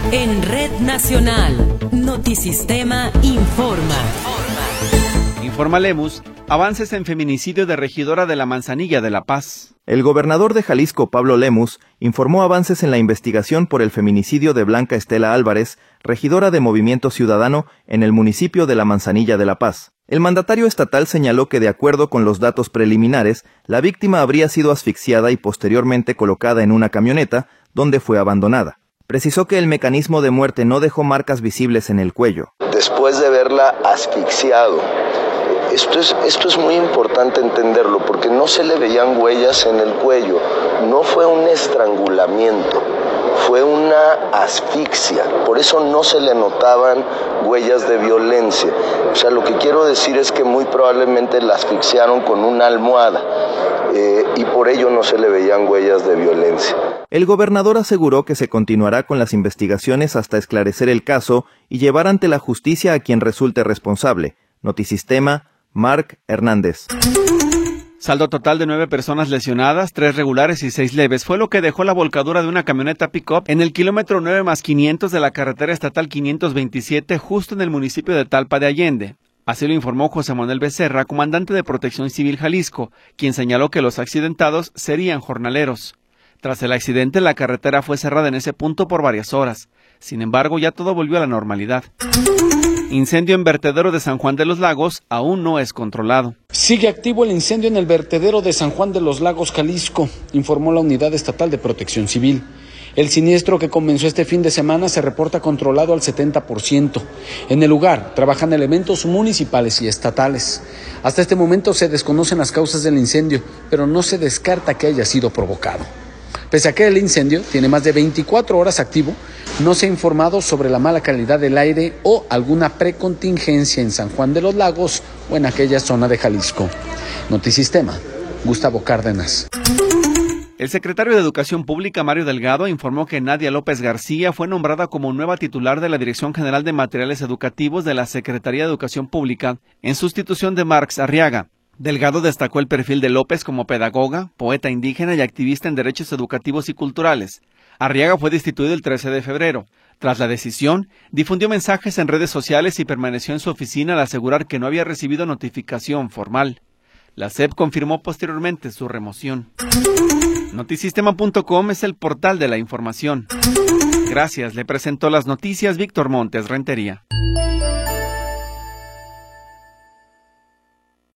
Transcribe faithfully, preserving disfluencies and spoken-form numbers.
En Red Nacional, Notisistema informa. Informa Lemus, avances en feminicidio de regidora de la Manzanilla de La Paz. El gobernador de Jalisco, Pablo Lemus, informó avances en la investigación por el feminicidio de Blanca Estela Álvarez, regidora de Movimiento Ciudadano en el municipio de la Manzanilla de La Paz. El mandatario estatal señaló que, de acuerdo con los datos preliminares, la víctima habría sido asfixiada y posteriormente colocada en una camioneta, donde fue abandonada. Precisó que el mecanismo de muerte no dejó marcas visibles en el cuello. Después de verla asfixiado, esto es, esto es muy importante entenderlo, porque no se le veían huellas en el cuello, no fue un estrangulamiento, fue una asfixia, por eso no se le notaban huellas de violencia. O sea, lo que quiero decir es que muy probablemente la asfixiaron con una almohada eh, y por ello no se le veían huellas de violencia. El gobernador aseguró que se continuará con las investigaciones hasta esclarecer el caso y llevar ante la justicia a quien resulte responsable. Notisistema, Marc Hernández. Saldo total de nueve personas lesionadas, tres regulares y seis leves, fue lo que dejó la volcadura de una camioneta pick-up en el kilómetro nueve más quinientos de la carretera estatal quinientos veintisiete, justo en el municipio de Talpa de Allende. Así lo informó José Manuel Becerra, comandante de Protección Civil Jalisco, quien señaló que los accidentados serían jornaleros. Tras el accidente, la carretera fue cerrada en ese punto por varias horas. Sin embargo, ya todo volvió a la normalidad. Incendio en vertedero de San Juan de los Lagos aún no es controlado. Sigue activo el incendio en el vertedero de San Juan de los Lagos, Jalisco, informó la Unidad Estatal de Protección Civil. El siniestro, que comenzó este fin de semana, se reporta controlado al setenta por ciento. En el lugar trabajan elementos municipales y estatales. Hasta este momento se desconocen las causas del incendio, pero no se descarta que haya sido provocado. Pese a que el incendio tiene más de veinticuatro horas activo, no se ha informado sobre la mala calidad del aire o alguna precontingencia en San Juan de los Lagos o en aquella zona de Jalisco. Notisistema, Gustavo Cárdenas. El secretario de Educación Pública, Mario Delgado, informó que Nadia López García fue nombrada como nueva titular de la Dirección General de Materiales Educativos de la Secretaría de Educación Pública, en sustitución de Marx Arriaga. Delgado destacó el perfil de López como pedagoga, poeta indígena y activista en derechos educativos y culturales. Arriaga fue destituido el trece de febrero. Tras la decisión, difundió mensajes en redes sociales y permaneció en su oficina al asegurar que no había recibido notificación formal. La S E P confirmó posteriormente su remoción. Notisistema punto com es el portal de la información. Gracias, le presentó las noticias Víctor Montes Rentería.